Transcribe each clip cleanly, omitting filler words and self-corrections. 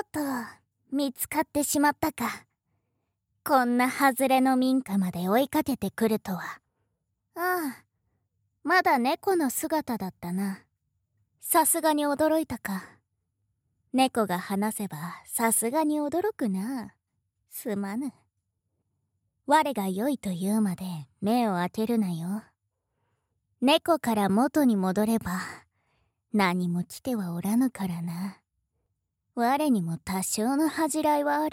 と、見つかってしまったか。こんな外れの民家まで追いかけてくるとは。ああ、まだ猫の姿だったな。さすがに驚いたか。猫が話せばさすがに驚くな。すまぬ。我が良いと言うまで目を開けるなよ。猫から元に戻れば何も来てはおらぬからな。我にも多少の恥じらいはある。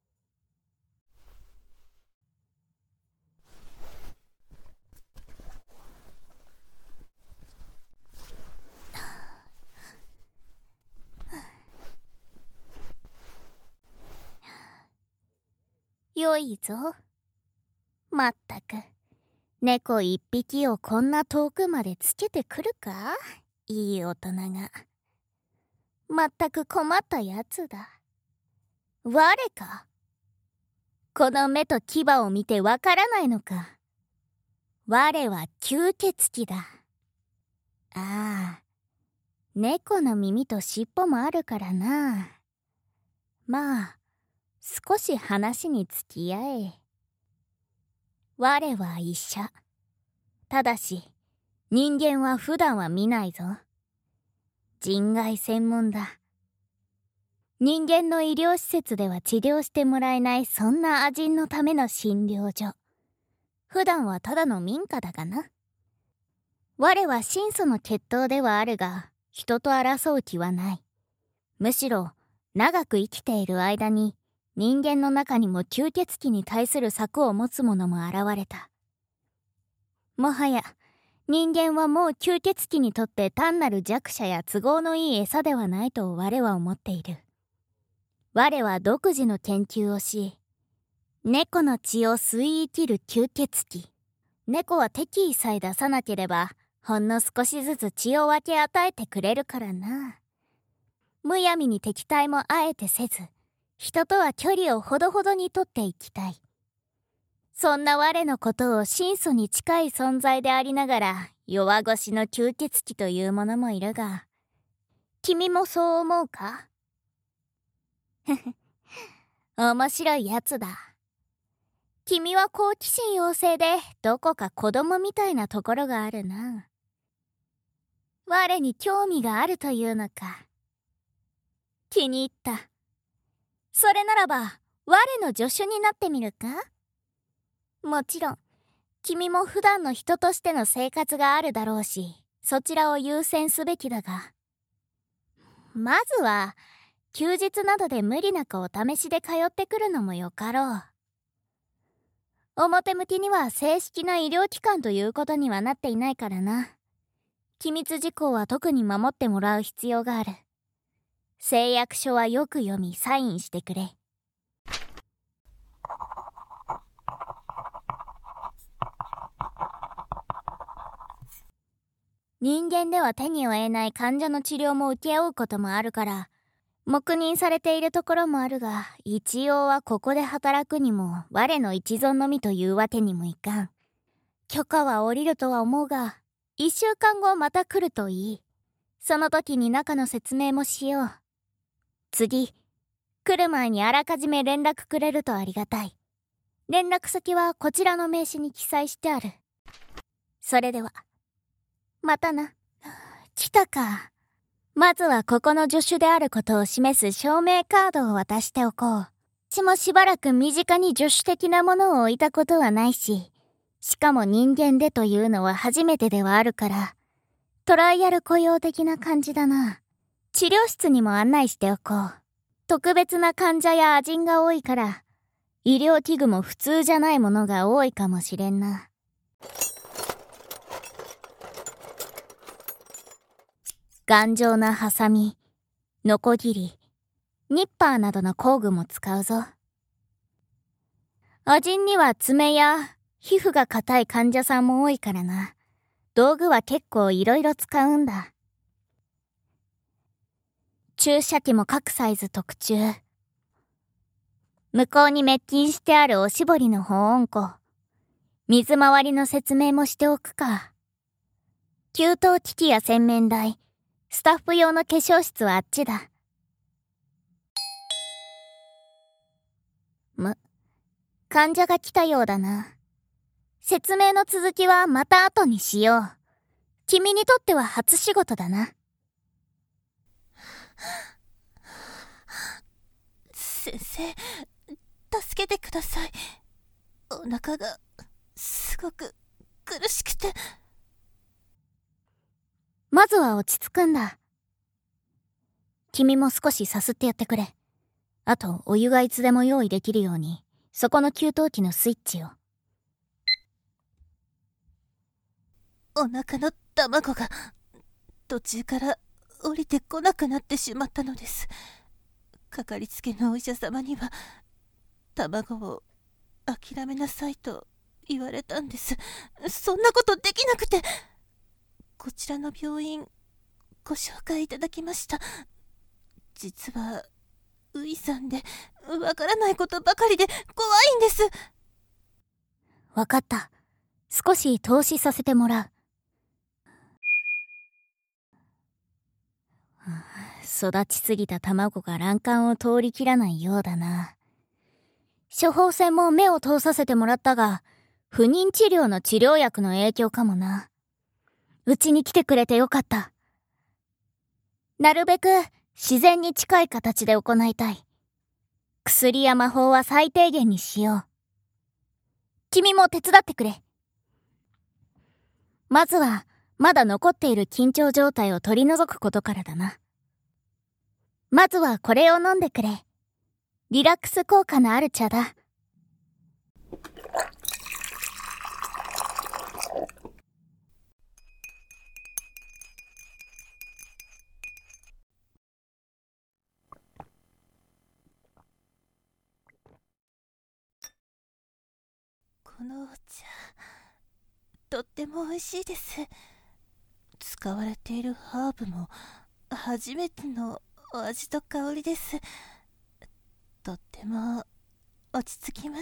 よいぞ。まったく、猫一匹をこんな遠くまでつけてくるか？いい大人が。まったく困ったやつだ。我か？この目と牙を見てわからないのか？我は吸血鬼だ。ああ、猫の耳と尻尾もあるからな。まあ、少し話に付き合え。我は医者。ただし、人間は普段は見ないぞ。人外専門だ。人間の医療施設では治療してもらえないそんな亜人のための診療所。普段はただの民家だがな。我は神祖の血統ではあるが、人と争う気はない。むしろ、長く生きている間に、人間の中にも吸血鬼に対する策を持つ者も現れた。もはや、人間はもう吸血鬼にとって単なる弱者や都合のいい餌ではないと我は思っている。我は独自の研究をし、猫の血を吸い生きる吸血鬼。猫は敵意さえ出さなければ、ほんの少しずつ血を分け与えてくれるからな。むやみに敵対もあえてせず、人とは距離をほどほどにとっていきたい。そんな我のことを神祖に近い存在でありながら、弱腰の吸血鬼というものもいるが、君もそう思うか？ふふ、面白いやつだ。君は好奇心旺盛で、どこか子供みたいなところがあるな。我に興味があるというのか。気に入った。それならば、我の助手になってみるか？もちろん、君も普段の人としての生活があるだろうし、そちらを優先すべきだが。まずは、休日などで無理なくお試しで通ってくるのもよかろう。表向きには正式な医療機関ということにはなっていないからな。機密事項は特に守ってもらう必要がある。誓約書はよく読みサインしてくれ。人間では手に負えない患者の治療も請け負うこともあるから、黙認されているところもあるが、一応はここで働くにも我の一存のみというわけにもいかん。許可は下りるとは思うが、1週間後また来るといい。その時に中の説明もしよう。次、来る前にあらかじめ連絡くれるとありがたい。連絡先はこちらの名刺に記載してある。それでは、またな。来たか。まずはここの助手であることを示す証明カードを渡しておこう。私もしばらく身近に助手的なものを置いたことはないし、しかも人間でというのは初めてではあるから、トライアル雇用的な感じだな。治療室にも案内しておこう。特別な患者や亜人が多いから、医療器具も普通じゃないものが多いかもしれんな。頑丈なハサミ、ノコギリ、ニッパーなどの工具も使うぞ。亜人には爪や皮膚が硬い患者さんも多いからな。道具は結構いろいろ使うんだ。注射器も各サイズ特注。向こうに滅菌してあるおしぼりの保温庫。水回りの説明もしておくか。給湯機器や洗面台、スタッフ用の化粧室はあっちだ。 患者が来たようだな。説明の続きはまた後にしよう。君にとっては初仕事だな。 先生、助けてください。お腹がすごく苦しくて。 まずは落ち着くんだ。君も少しさすってやってくれ。あとお湯がいつでも用意できるように、そこの給湯器のスイッチを。 お腹の卵が途中から降りてこなくなってしまったのです。かかりつけのお医者様には卵を諦めなさいと言われたんです。そんなことできなくて、こちらの病院ご紹介いただきました。実はウイさんでわからないことばかりで怖いんです。 わかった。少し投資させてもらう。育ちすぎた卵が卵管を通り切らないようだな。処方箋も目を通させてもらったが、不妊治療の治療薬の影響かもな。うちに来てくれてよかった。なるべく自然に近い形で行いたい。薬や魔法は最低限にしよう。君も手伝ってくれ。まずは、まだ残っている緊張状態を取り除くことからだな。まずはこれを飲んでくれ。リラックス効果のある茶だ。 このお茶、とっても美味しいです。使われているハーブも初めてのお味と香りです。とっても落ち着きます。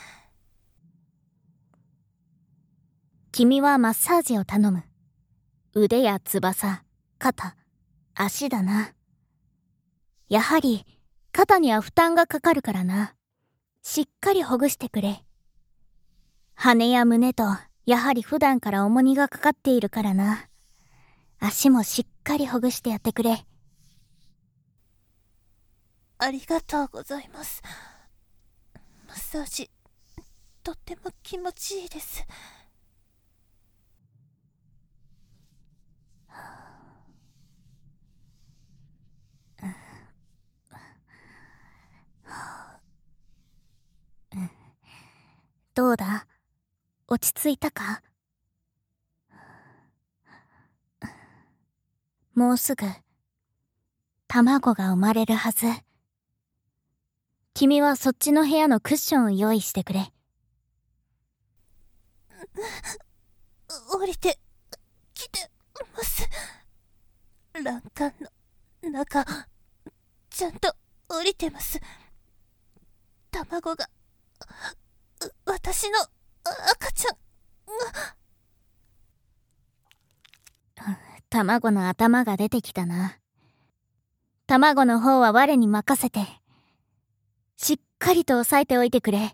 君はマッサージを頼む。腕や翼、肩、足だな。やはり肩には負担がかかるからな。しっかりほぐしてくれ。羽や胸とやはり普段から重荷がかかっているからな。足もしっかりほぐしてやってくれ。 ありがとうございます。マッサージとっても気持ちいいです。 どうだ？落ち着いたか？もうすぐ卵が生まれるはず。君はそっちの部屋のクッションを用意してくれ。 降りてきてます。欄干の中、ちゃんと降りてます。卵が、私の赤ちゃんが。卵の頭が出てきたな。卵の方は我に任せて。しっかりと押さえておいてくれ。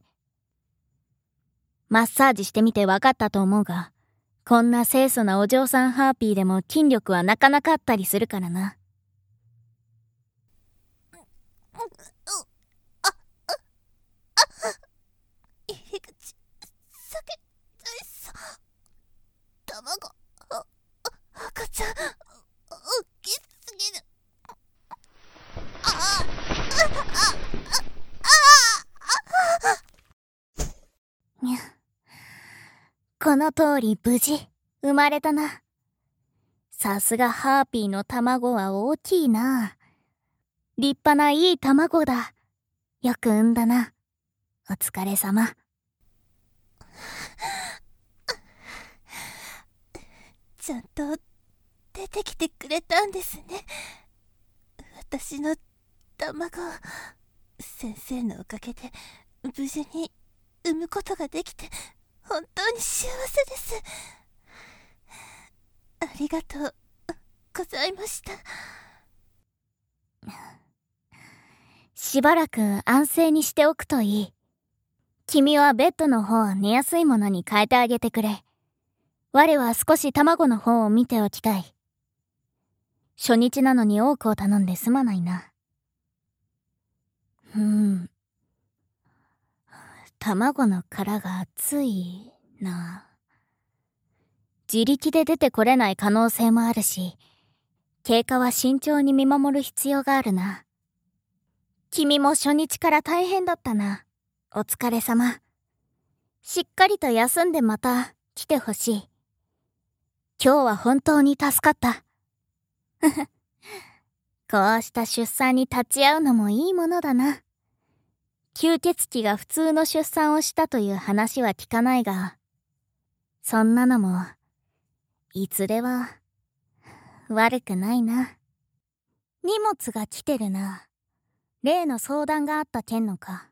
マッサージしてみて分かったと思うが、こんな清楚なお嬢さんハーピーでも筋力はなかなかあったりするからな。 入り口、避けたいさ。卵、赤ちゃん、大きすぎる。 この通り無事生まれたな。さすがハーピーの卵は大きいな。立派ないい卵だ。よく産んだな。お疲れ様。 ちゃんと出てきてくれたんですね。私の卵、先生のおかげで無事に産むことができて本当に幸せです。ありがとうございました。 しばらく安静にしておくといい。 君はベッドの方を寝やすいものに変えてあげてくれ。我は少し卵の方を見ておきたい。初日なのに多くを頼んですまないな。卵の殻が熱いな。自力で出てこれない可能性もあるし、経過は慎重に見守る必要があるな。君も初日から大変だったな。お疲れ様。しっかりと休んでまた来てほしい。今日は本当に助かった。こうした出産に立ち会うのもいいものだな。吸血鬼が普通の出産をしたという話は聞かないが、そんなのも、いずれは、悪くないな。荷物が来てるな。例の相談があった件のか。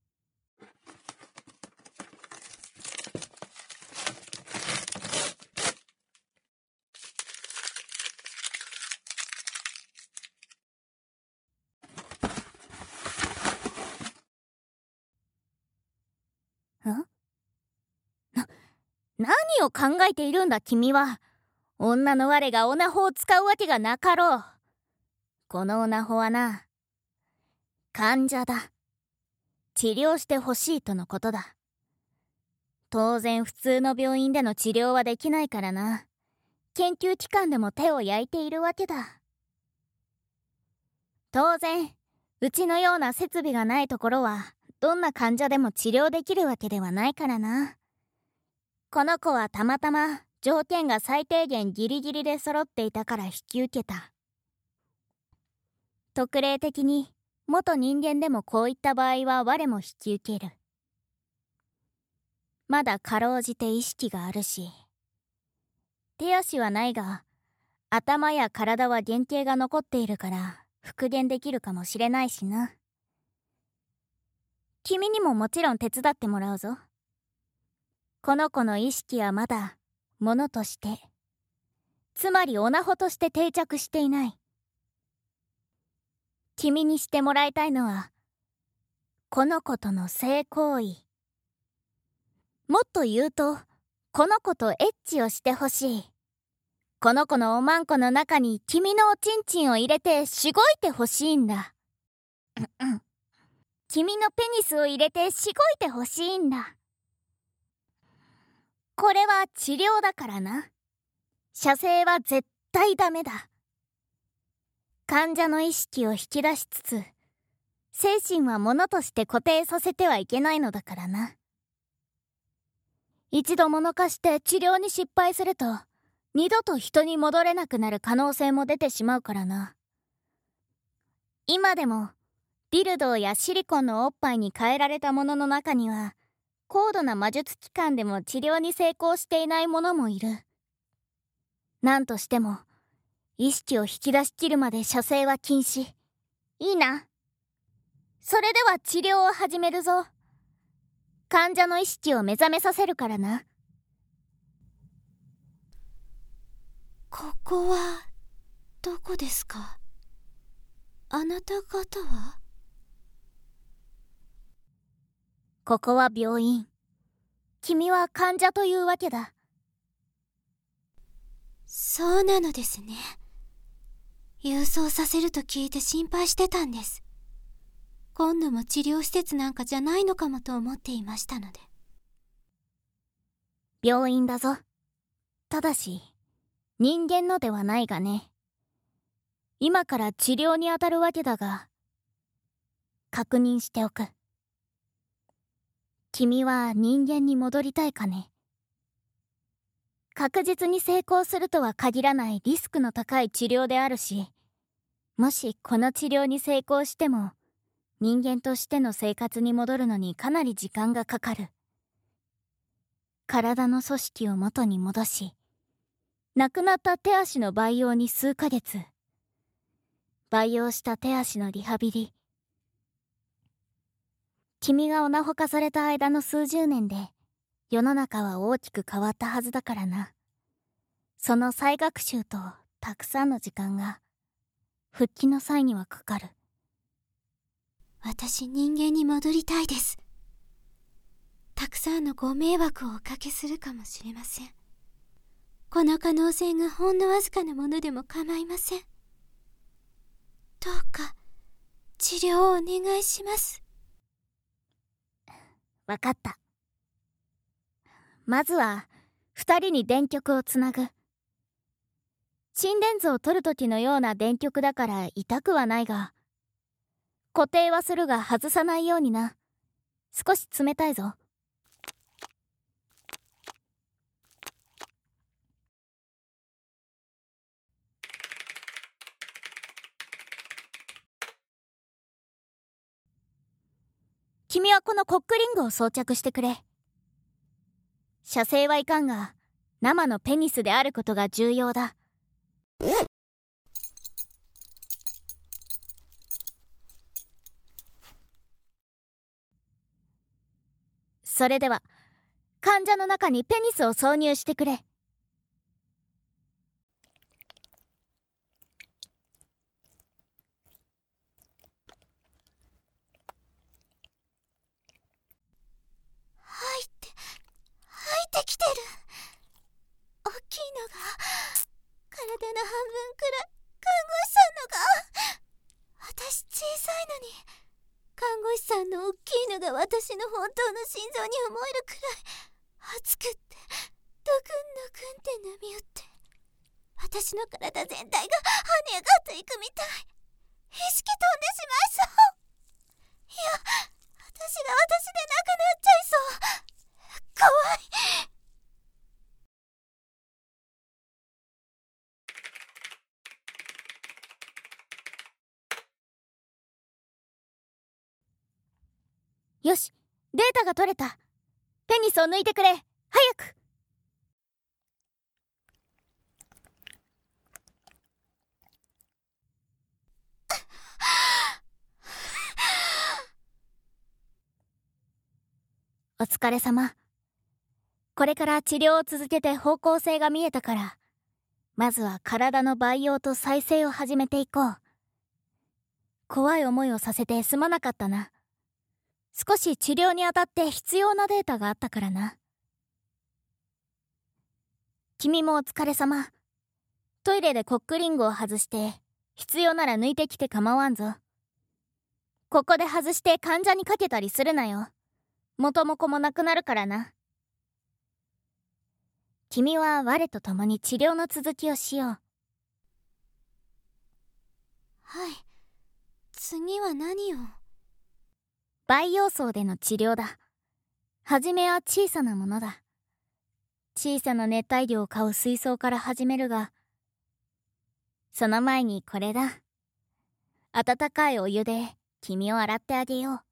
何を考えているんだ君は。女の我がオナホを使うわけがなかろう。このオナホはな、患者だ。治療してほしいとのことだ。当然普通の病院での治療はできないからな。研究機関でも手を焼いているわけだ。当然うちのような設備がないところはどんな患者でも治療できるわけではないからな。この子はたまたま条件が最低限ギリギリで揃っていたから引き受けた。特例的に元人間でもこういった場合は我も引き受ける。まだかろうじて意識があるし、手足はないが頭や体は原型が残っているから復元できるかもしれないしな。君にももちろん手伝ってもらうぞ。この子の意識はまだものとして、つまりオナホとして定着していない。君にしてもらいたいのはこの子との性行為。もっと言うとこの子とエッチをしてほしい。この子のおまんこの中に君のおちんちんを入れてしごいてほしいんだ。君のペニスを入れてしごいてほしいんだ。これは治療だからな。射精は絶対ダメだ。患者の意識を引き出しつつ、精神は物として固定させてはいけないのだからな。一度もの化して治療に失敗すると、二度と人に戻れなくなる可能性も出てしまうからな。今でもディルドーやシリコンのおっぱいに変えられたものの中には、高度な魔術機関でも治療に成功していない者もいる。なんとしても意識を引き出し切るまで射精は禁止。いいな。それでは治療を始めるぞ。患者の意識を目覚めさせるからな。 ここはどこですか？あなた方は？ ここは病院。君は患者というわけだ。 そうなのですね。郵送させると聞いて心配してたんです。今度も治療施設なんかじゃないのかもと思っていましたので。 病院だぞ。ただし人間のではないがね。今から治療に当たるわけだが、確認しておく。君は人間に戻りたいかね。確実に成功するとは限らないリスクの高い治療であるし、もしこの治療に成功しても人間としての生活に戻るのにかなり時間がかかる。体の組織を元に戻し、亡くなった手足の培養に数ヶ月、培養した手足のリハビリ。君がオナホ化された間の数十年で世の中は大きく変わったはずだからな。その再学習とたくさんの時間が復帰の際にはかかる。 私、人間に戻りたいです。 たくさんのご迷惑をおかけするかもしれません。この可能性がほんのわずかなものでも構いません。どうか治療をお願いします。 わかった。まずは2人に電極をつなぐ。心電図を取る時のような電極だから痛くはないが、固定はするが外さないようにな。少し冷たいぞ。君はこのコックリングを装着してくれ。射精はいかんが、生のペニスであることが重要だ。それでは、患者の中にペニスを挿入してくれ。 入ってきてる。大きいのが体の半分くらい。看護師さんのが。私小さいのに看護師さんの大きいのが私の本当の心臓に思えるくらい熱くって、ドクンドクンって波打って、私の体全体が跳ね上がっていくみたい。意識飛んでしまいそう。いや、私が私でなくなっちゃいそう。怖い。 よし、データが取れた。ペニスを抜いてくれ。早く。お疲れ様。これから治療を続けて方向性が見えたから、まずは体の培養と再生を始めていこう。怖い思いをさせてすまなかったな。少し治療にあたって必要なデータがあったからな。君もお疲れ様。トイレでコックリングを外して、必要なら抜いてきて構わんぞ。ここで外して患者にかけたりするなよ。元も子もなくなるからな。君は我と共に治療の続きをしよう。 はい。次は何を？ 培養層での治療だ。はじめは小さなものだ。小さな熱帯魚を飼う水槽から始めるが、その前にこれだ。温かいお湯で君を洗ってあげよう。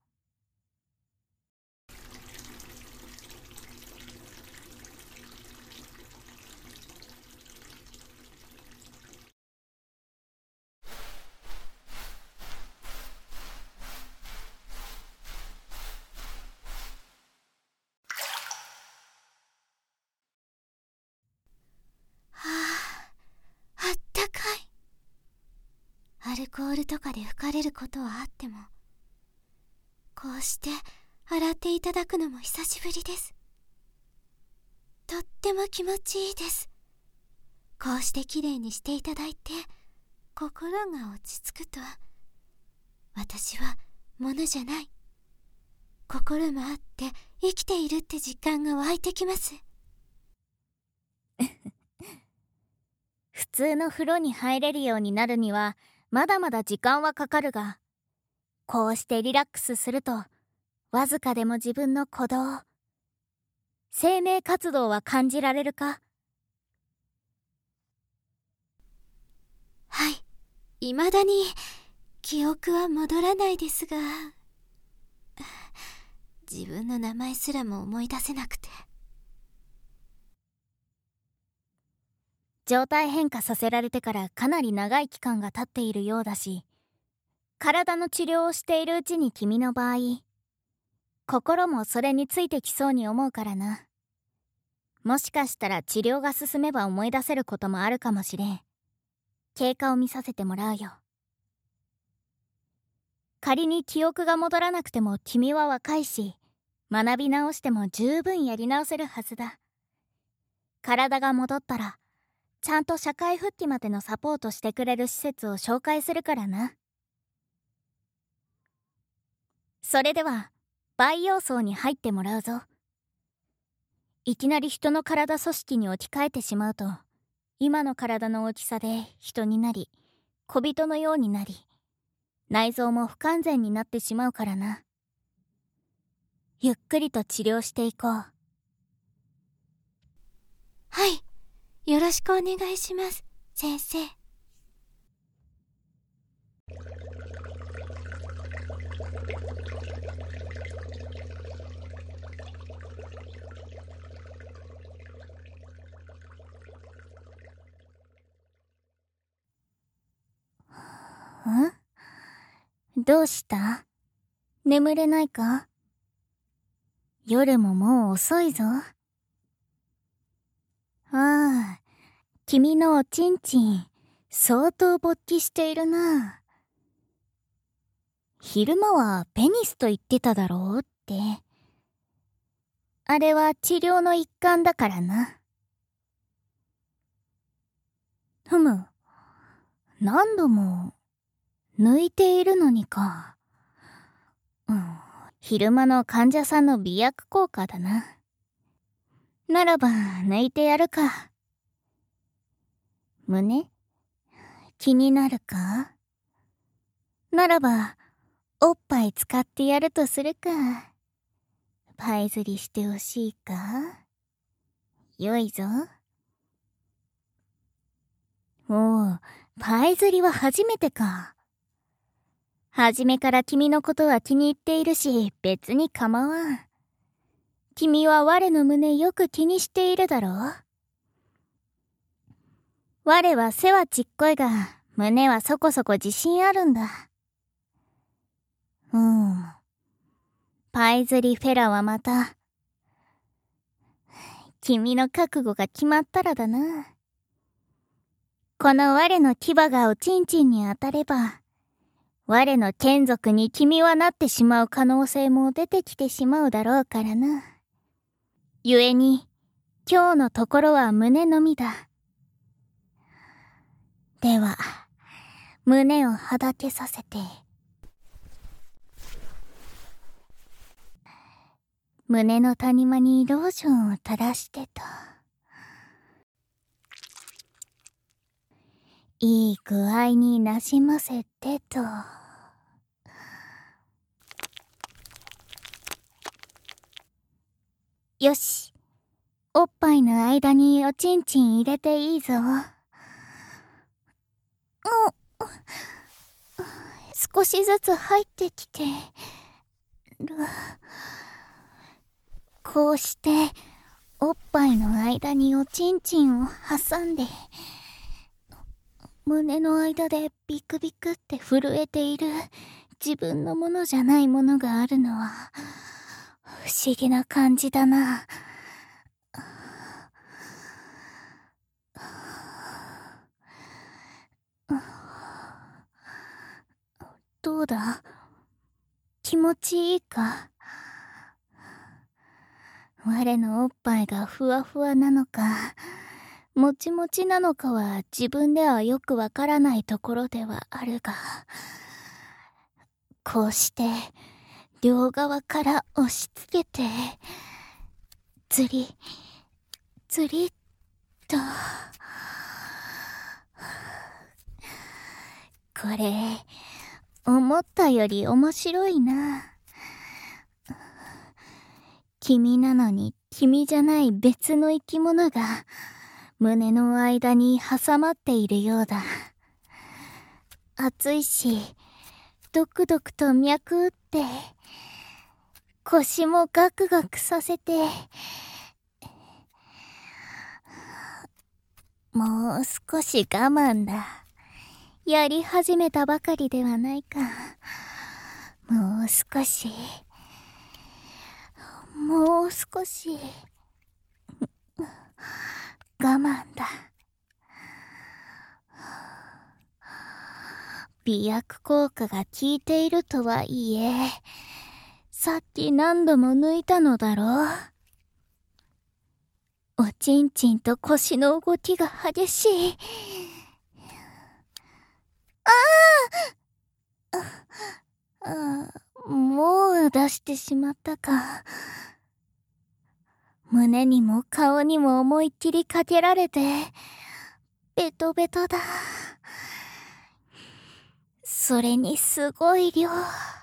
あったかい。アルコールとかで吹かれることはあっても、こうして洗っていただくのも久しぶりです。とっても気持ちいいです。こうしてきれいにしていただいて、心が落ち着くと、私は物じゃない、心もあって生きているって実感が湧いてきます。 普通の風呂に入れるようになるにはまだまだ時間はかかるが、こうしてリラックスするとわずかでも自分の鼓動、生命活動は感じられるか？ はい、未だに記憶は戻らないですが、自分の名前すらも思い出せなくて。 状態変化させられてからかなり長い期間が経っているようだし、体の治療をしているうちに君の場合、心もそれについてきそうに思うからな。もしかしたら治療が進めば思い出せることもあるかもしれん。経過を見させてもらうよ。仮に記憶が戻らなくても君は若いし、 学び直しても十分やり直せるはずだ。体が戻ったらちゃんと社会復帰までのサポートしてくれる施設を紹介するからな。それでは培養層に入ってもらうぞ。いきなり人の体組織に置き換えてしまうと、今の体の大きさで人になり、小人のようになり、内臓も不完全になってしまうからな。ゆっくりと治療していこう。 はい、よろしくお願いします、先生。 どうした？眠れないか？夜ももう遅いぞ。ああ、君のおちんちん、相当勃起しているな。昼間はペニスと言ってただろうって。あれは治療の一環だからな。ふむ、何度も抜いているのにか。昼間の患者さんの美薬効果だな。ならば抜いてやるか。胸？気になるか？ならばおっぱい使ってやるとするか。パイ釣りしてほしいか？よいぞ。おう、パイ釣りは初めてか。初めから君のことは気に入っているし、別に構わん。君は我の胸よく気にしているだろう。我は背はちっこいが、胸はそこそこ自信あるんだ。パイ釣りフェラはまた、君の覚悟が決まったらだな。この我の牙がおちんちんに当たれば、我の眷属に君はなってしまう可能性も出てきてしまうだろうからな。故に、今日のところは胸のみだ。では、胸をはだけさせて、胸の谷間にローションを垂らしてと。いい具合になじませてと。よし。おっぱいの間におちんちん入れていいぞ。少しずつ入ってきてる。こうしておっぱいの間におちんちんを挟んで、胸の間でビクビクって震えている自分のものじゃないものがあるのは不思議な感じだな。どうだ？気持ちいいか？我のおっぱいがふわふわなのか、もちもちなのかは自分ではよくわからないところではあるが、こうして両側から押し付けて、ずりずりっと。これ思ったより面白いな。君なのに君じゃない別の生き物が胸の間に挟まっているようだ。熱いし、ドクドクと脈打って、腰もガクガクさせて、もう少し我慢だ。やり始めたばかりではないか。もう少し。もう少し我慢だ。美薬効果が効いているとはいえ、 さっき何度も抜いたのだろう。おちんちんと腰の動きが激しい。もう出してしまったか。胸にも顔にも思いっきりかけられて、ベトベトだ。それにすごい量。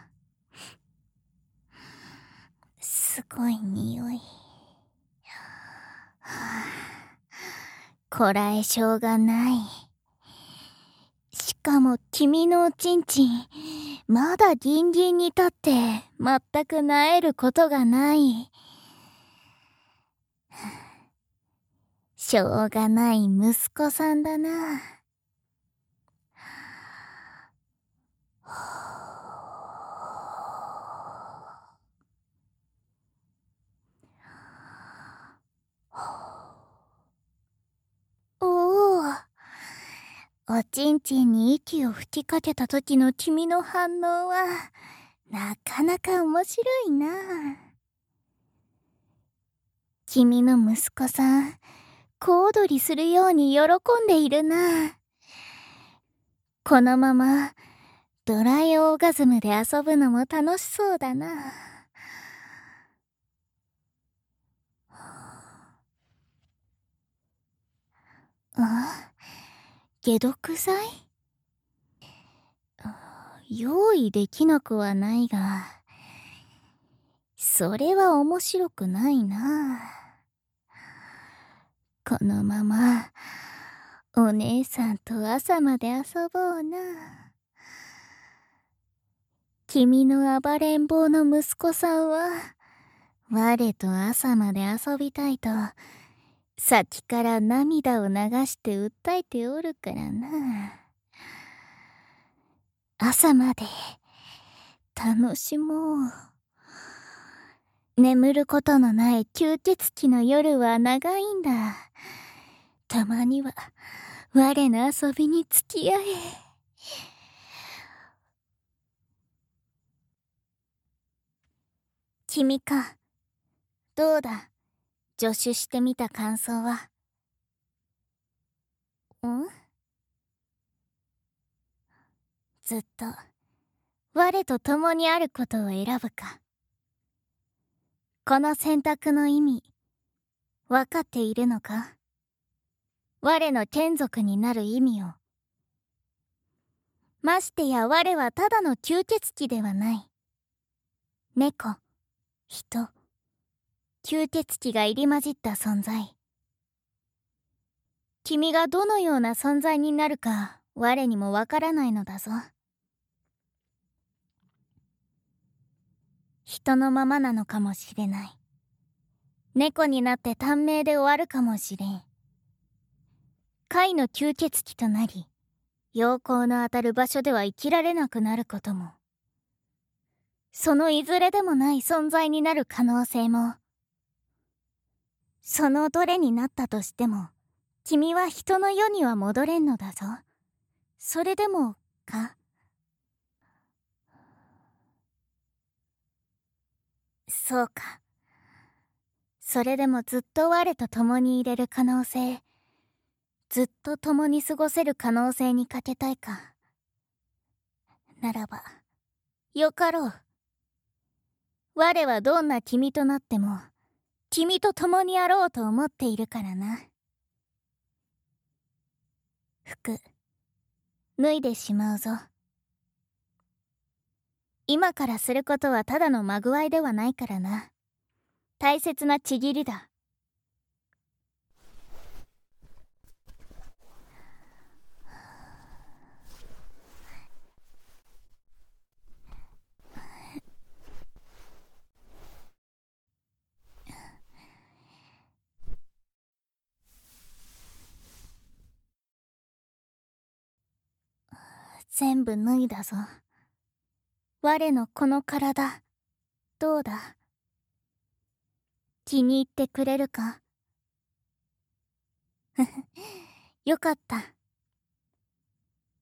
すごい匂い。こらえ性がない。しかも君のおちんちん、まだギンギンに立って全く萎えることがない。しょうがない息子さんだな。おお、おちんちんに息を吹きかけた時の君の反応はなかなか面白いな。君の息子さん、小躍りするように喜んでいるな。このままドライオーガズムで遊ぶのも楽しそうだな。解毒剤？用意できなくはないが、それは面白くないな。このままお姉さんと朝まで遊ぼうな。君の暴れん坊の息子さんは我と朝まで遊びたいとさっきから涙を流して訴えておるからな。朝まで楽しもう。眠ることのない吸血鬼の夜は長いんだ。たまには我の遊びに付き合え。君か、どうだ、助手してみた感想は。ずっと我と共にあることを選ぶか。この選択の意味分かっているのか。我の眷属になる意味を。ましてや我はただの吸血鬼ではない。猫、人、吸血鬼が入り混じった存在。君がどのような存在になるか我にもわからないのだぞ。人のままなのかもしれない。猫になって短命で終わるかもしれん。貝の吸血鬼となり、陽光の当たる場所では生きられなくなることも。そのいずれでもない存在になる可能性も。そのどれになったとしても、君は人の世には戻れんのだぞ。それでもか？そうか。それでもずっと我と共にいれる可能性、ずっと共に過ごせる可能性にかけたいか。ならば、よかろう。我はどんな君となっても、君と共にあろうと思っているからな。服、脱いでしまうぞ。今からすることはただのまぐわいではないからな。大切なちぎりだ。全部脱いだぞ。我のこの体、どうだ？気に入ってくれるか？よかった。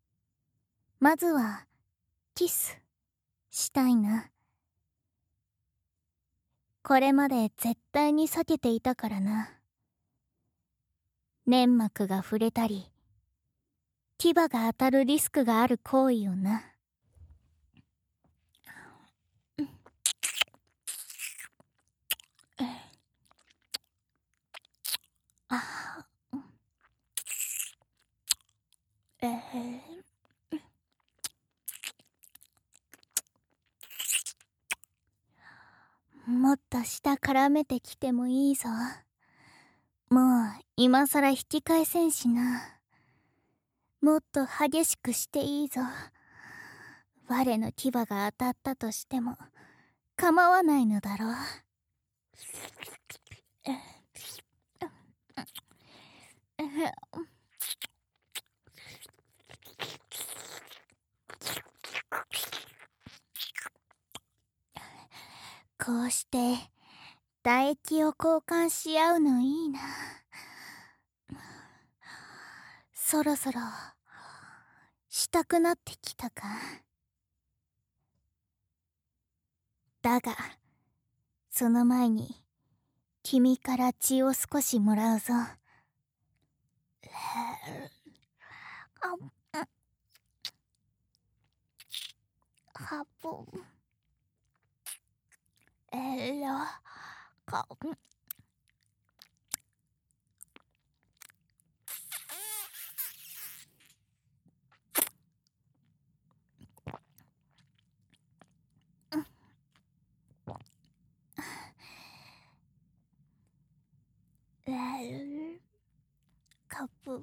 まずはキスしたいな。 これまで絶対に避けていたからな。粘膜が触れたり牙が当たるリスクがある行為をな。もっと舌絡めてきてもいいぞ。もう今さら引き返せんしな。もっと激しくしていいぞ。我の牙が当たったとしても構わないのだろう。こうして唾液を交換し合うのいいな。そろそろしたくなってきたか。だがその前に君から血を少しもらうぞ。はぼかかぶ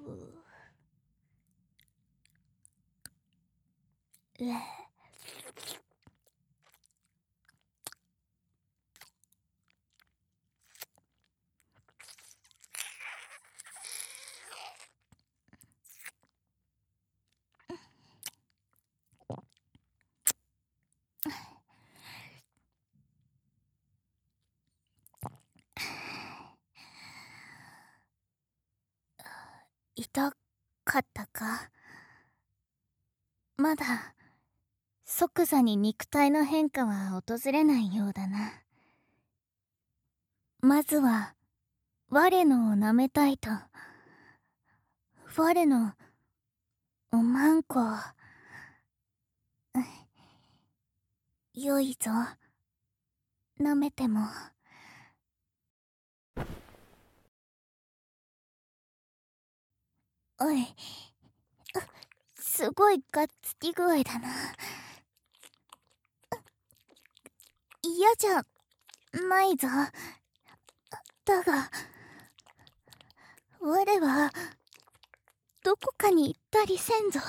痛かったか。まだ即座に肉体の変化は訪れないようだな。まずは我のを舐めたいと。我のおまんこ。よいぞ、舐めても。おい、すごいがっつき具合だな。嫌じゃないぞ。だが我はどこかに行ったりせんぞ。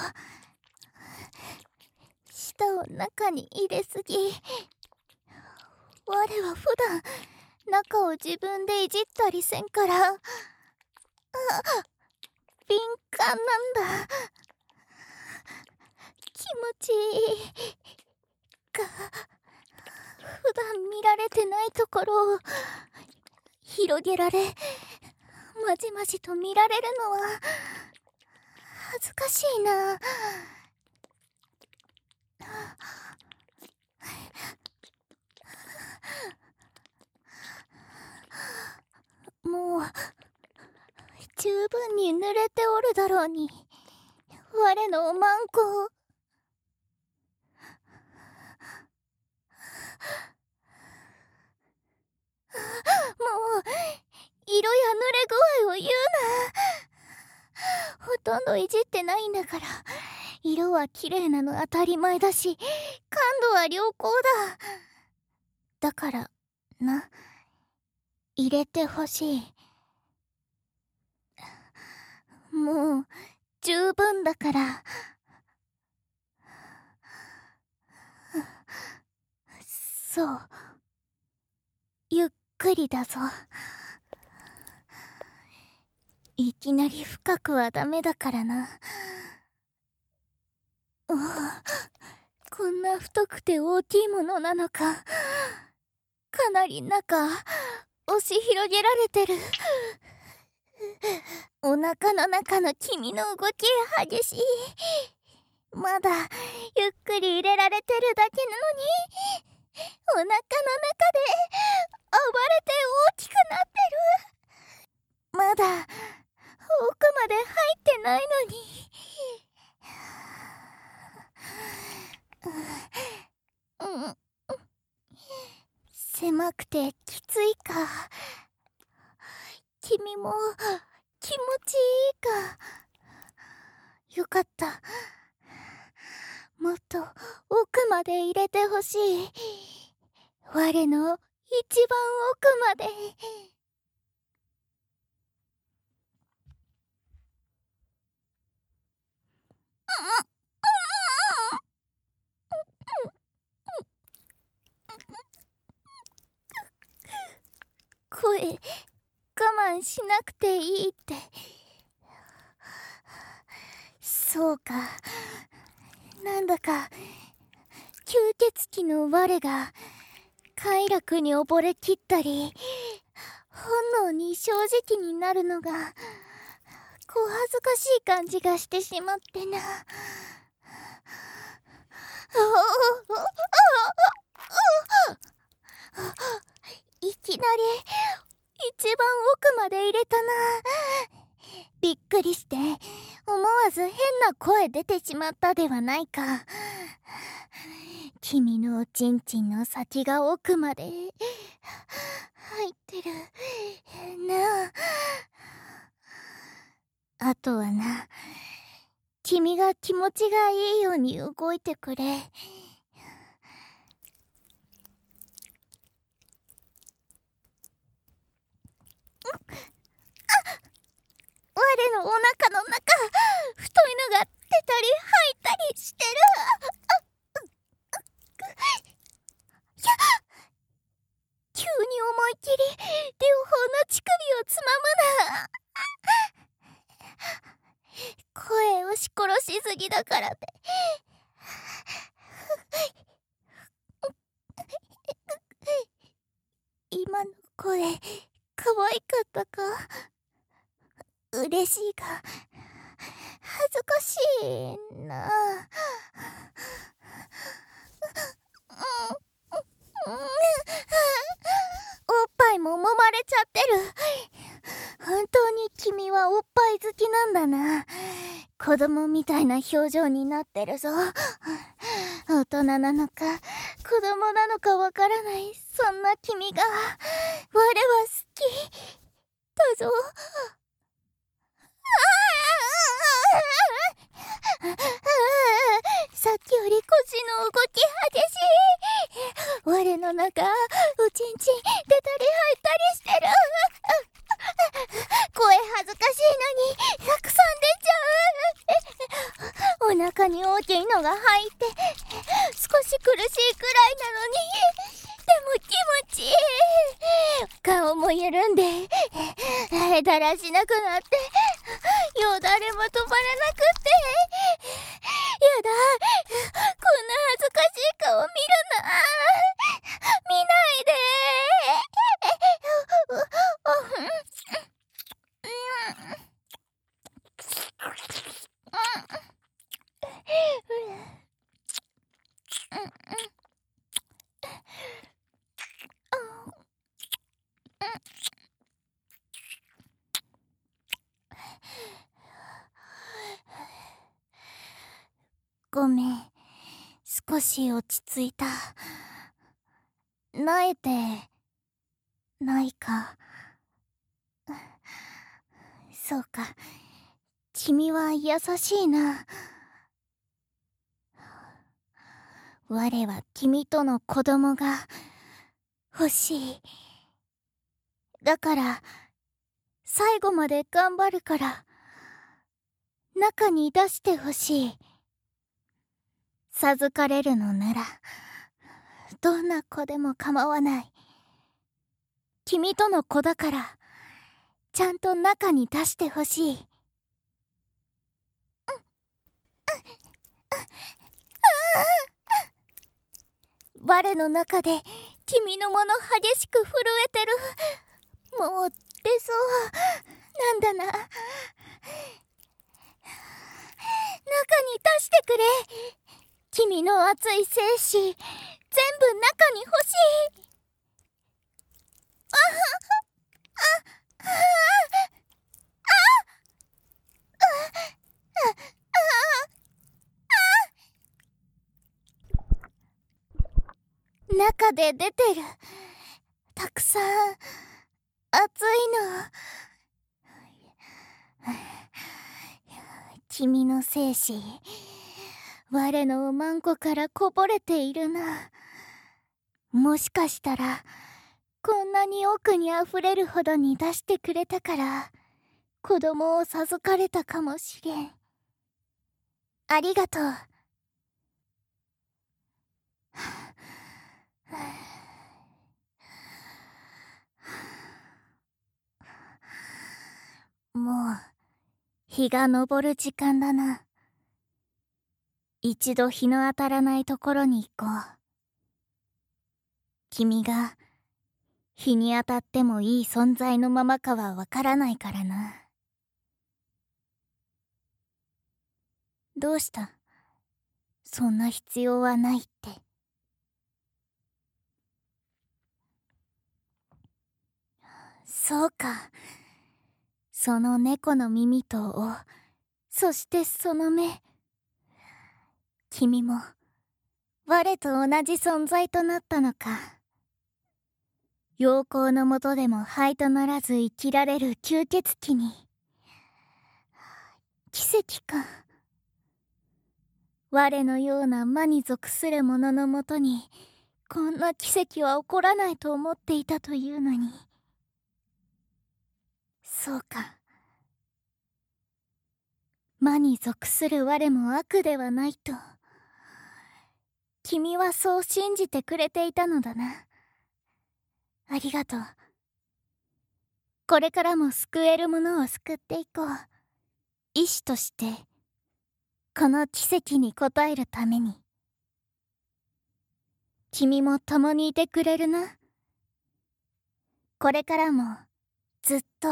舌を中に入れすぎ。我は普段中を自分でいじったりせんから敏感なんだ。気持ちいいが普段見られてないところを広げられまじまじと見られるのは恥ずかしいな。もう十分に濡れておるだろうに、我のおまんこ。もう色や濡れ具合を言うな。ほとんどいじってないんだから。色は綺麗なの当たり前だし、感度は良好だ。だからな、入れてほしい。もう十分だから。そう、ゆっくりだぞ。いきなり深くはダメだからな。こんな太くて大きいものなのか。かなり中押し広げられてる。お腹の中の君の動き激しい。まだゆっくり入れられてるだけなのにお腹の中で暴れて大きくなってる。まだ奥まで入ってないのに。狭くてきついか。君も気持ちいいか。よかった。もっと奥まで入れてほしい。我の一番奥まで。声我慢しなくていいって。そうか。なんだか吸血鬼の我が快楽に溺れきったり本能に正直になるのが小恥ずかしい感じがしてしまってな。いきなり一番奥まで入れたな。びっくりして思わず変な声出てしまったではないか。君のおちんちんの先が奥まで入ってるなあ。あとはな、君が気持ちがいいように動いてくれ。我のお腹の中、太いのが出たり入ったりしてる。急に思いっきり両方の乳首をつまむな。声をし殺しすぎだからって。今の声可愛かったか。嬉しいが恥ずかしいな。おっぱいも揉まれちゃってる。本当に君はおっぱい好きなんだな。子供みたいな表情になってるぞ。大人なのか子供なのかわからない、そんな君が我は好きだぞ。さっきより腰の動き激しい。我の中おちんちん出たり入ったりしてる。声恥ずかしいのにたくさん出ちゃう。お腹に大きいのが入って少し苦しいくらいなのに、でも気持ちいい。顔も緩んでだらしなくなってよだれも止まらなくって、やだ、こんな恥ずかしい顔見るな。見ないで。ごめん、少し落ち着いた。萎えてないか。そうか、君は優しいな。我は君との子供が欲しい。だから最後まで頑張るから中に出してほしい。授かれるのならどんな子でも構わない。君との子だからちゃんと中に出してほしい。我の中で君のもの激しく震えてる。もう出そうなんだな。中に出してくれ。君の熱い精子部中に欲しい。中で出てる。たくさん熱いの。君の精子、我のおまんこからこぼれているな。もしかしたらこんなに奥にあふれるほどに出してくれたから子供を授かれたかもしれん。ありがとう。もう日が昇る時間だな。一度日の当たらないところに行こう。君が日に当たってもいい存在のままかはわからないからな。どうした？そんな必要はないって。そうか。その猫の耳と尾、そしてその目。君も我と同じ存在となったのか。陽光の下でも灰とならず生きられる吸血鬼に。奇跡か。我のような魔に属する者のもとにこんな奇跡は起こらないと思っていたというのに。そうか。魔に属する我も悪ではないと。君はそう信じてくれていたのだな。ありがとう。これからも救えるものを救っていこう。医師としてこの奇跡に応えるために。君も共にいてくれるな。これからもずっと。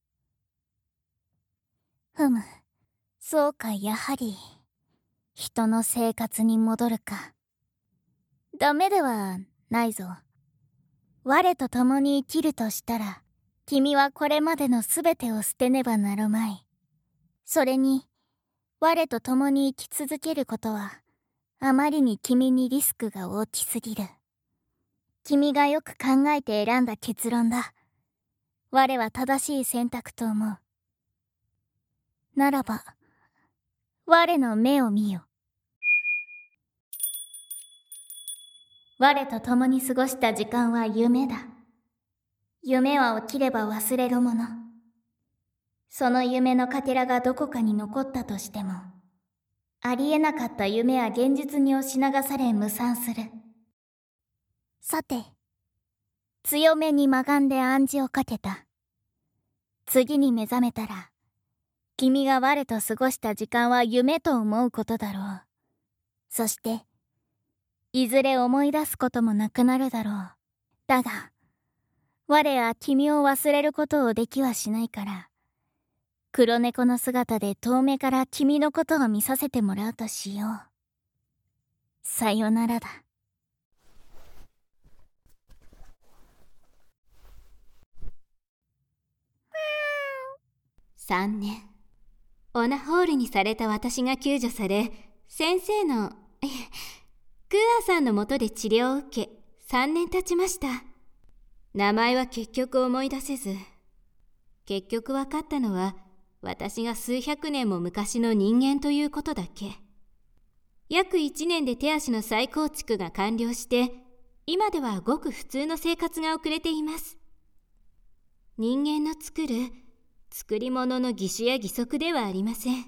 ふむ、そうか。やはり人の生活に戻るか。ダメではないぞ。我と共に生きるとしたら、君はこれまでのすべてを捨てねばなるまい。それに我と共に生き続けることはあまりに君にリスクが大きすぎる。君がよく考えて選んだ結論だ。我は正しい選択と思う。ならば我の目を見よ。我と共に過ごした時間は夢だ。夢は起きれば忘れるもの。その夢のかけらがどこかに残ったとしても、ありえなかった夢は現実に押し流され無産する。さて、強めにまがんで暗示をかけた。次に目覚めたら、君が我と過ごした時間は夢と思うことだろう。そして、いずれ思い出すこともなくなるだろう。だが、我は君を忘れることをできはしないから、黒猫の姿で遠目から君のことを見させてもらうとしよう。さよならだ。 3年、オナホールにされた私が救助され、先生の、クーアさんのもとで治療を受け、3年経ちました。名前は結局思い出せず、結局分かったのは、私が数百年も昔の人間ということだけ。約1年で手足の再構築が完了して、今ではごく普通の生活が送れています。人間の作り物の義手や義足ではありません。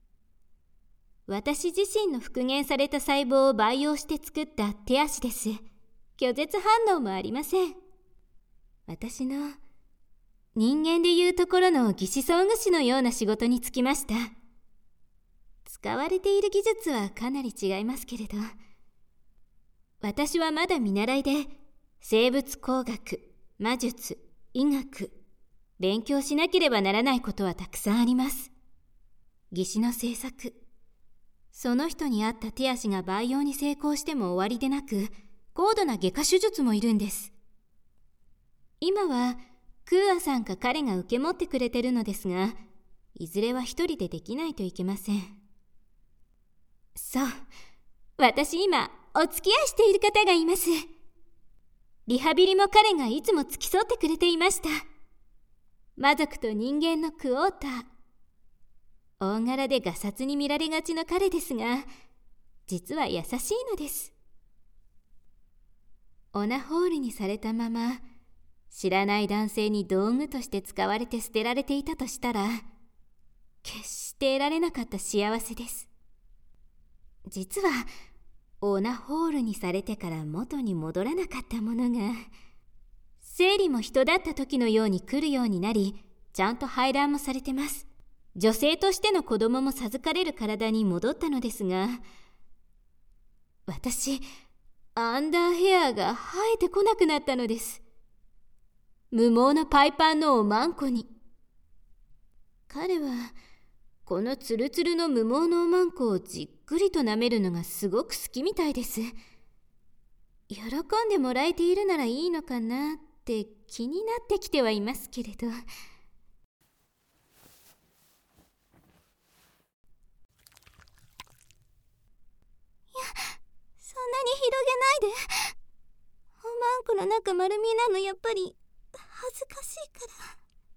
私自身の復元された細胞を培養して作った手足です。拒絶反応もありません。私の人間でいうところの義肢装具士のような仕事に就きました。使われている技術はかなり違いますけれど、私はまだ見習いで生物工学、魔術、医学、勉強しなければならないことはたくさんあります。義肢の製作、その人に合った手足が培養に成功しても終わりでなく、 高度な外科手術もいるんです。今はクーアさんか彼が受け持ってくれてるのですが、いずれは一人でできないといけません。そう、私今お付き合いしている方がいます。リハビリも彼がいつも付き添ってくれていました。魔族と人間のクォーター。大柄でがさつに見られがちの彼ですが、実は優しいのです。オナホールにされたまま、知らない男性に道具として使われて捨てられていたとしたら、決して得られなかった幸せです。実はオナホールにされてから元に戻らなかったものが、生理も人だった時のように来るようになり、ちゃんと排卵もされてます。女性としての子供も授かれる体に戻ったのですが、私アンダーヘアが生えてこなくなったのです。無毛のパイパンのおまんこに。彼はこのツルツルの無毛のおまんこをじっくりと舐めるのがすごく好きみたいです。喜んでもらえているならいいのかなって気になってきてはいますけれど。 そんなに広げないで。おまんこの中丸見えなのやっぱり恥ずかしいから。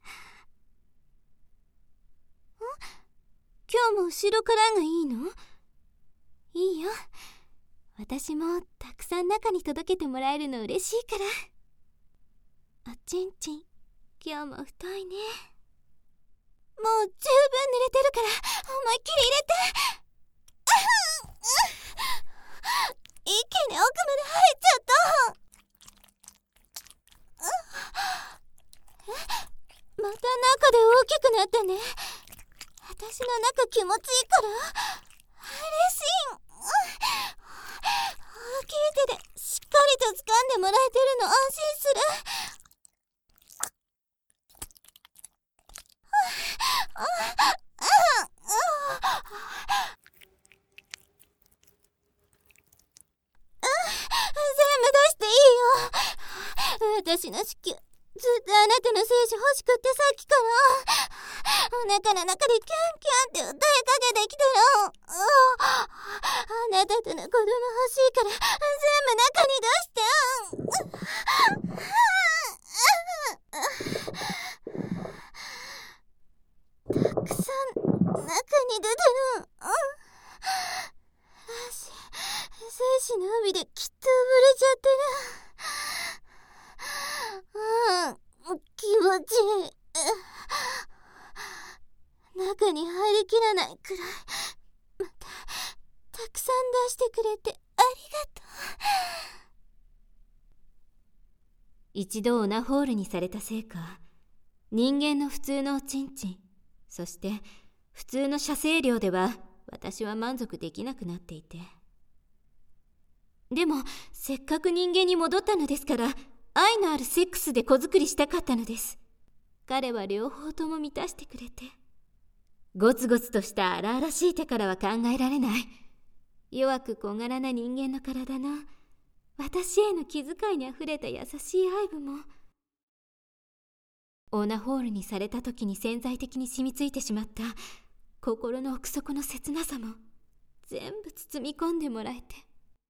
今日も後ろからがいいの？いいよ。私もたくさん中に届けてもらえるの嬉しいから。おちんちん、今日も太いね。もう十分濡れてるから思いっきり入れて。一気に奥まで入っちゃった。また中で大きくなってね。私の中気持ちいいから嬉しい。大きい手でしっかりと掴んでもらえてるの安心する。全部出していいよ。私の子宮ずっとあなたの精子欲しくってさっきからお腹の中でキャンキャンって歌いかけてきてる。あなたとの子供欲しいから全部中に出して。たくさん中に出てる。精子の帯できっと溺れちゃってる。気持ちいい。中に入りきらないくらいまたくさん出してくれてありがとう。 一度オナホールにされたせいか、人間の普通のおちんちん、そして普通の射精量では私は満足できなくなっていて。でもせっかく人間に戻ったのですから、愛のあるセックスで子作りしたかったのです。彼は両方とも満たしてくれて。ゴツゴツとした荒々しい手からは考えられない、弱く小柄な人間の体の私への気遣いにあふれた優しい愛撫も、オナホールにされた時に潜在的に染みついてしまった心の奥底の切なさも全部包み込んでもらえて。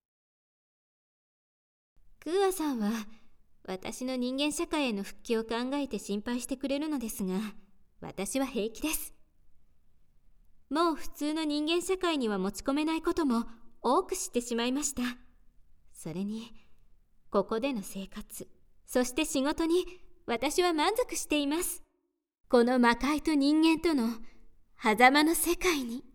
クーアさんは私の人間社会への復帰を考えて心配してくれるのですが、私は平気です。もう普通の人間社会には持ち込めないことも多く知ってしまいました。それにここでの生活、そして仕事に私は満足しています。この魔界と人間との狭間の世界に。